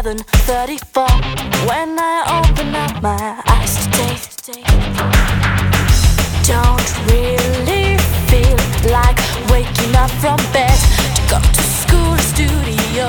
7:34 when I open up my eyes today. Don't really feel like waking up from bed to go to school or studio.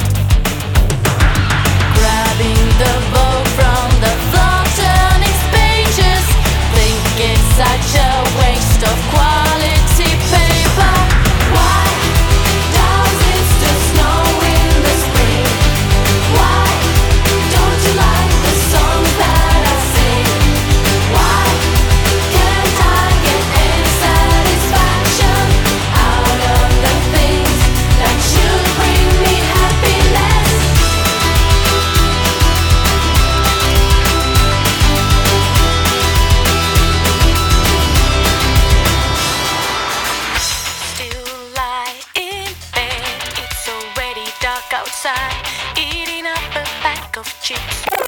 Grabbing the book from the floor, turning pages, think it's such a waste of quality paper. Why does it still snow in the spring? Why don't you like the song that I sing? Why can't I get any satisfaction out of the things that should bring me happiness? Still lie in bed, it's already dark outside, eating up a pack of chips.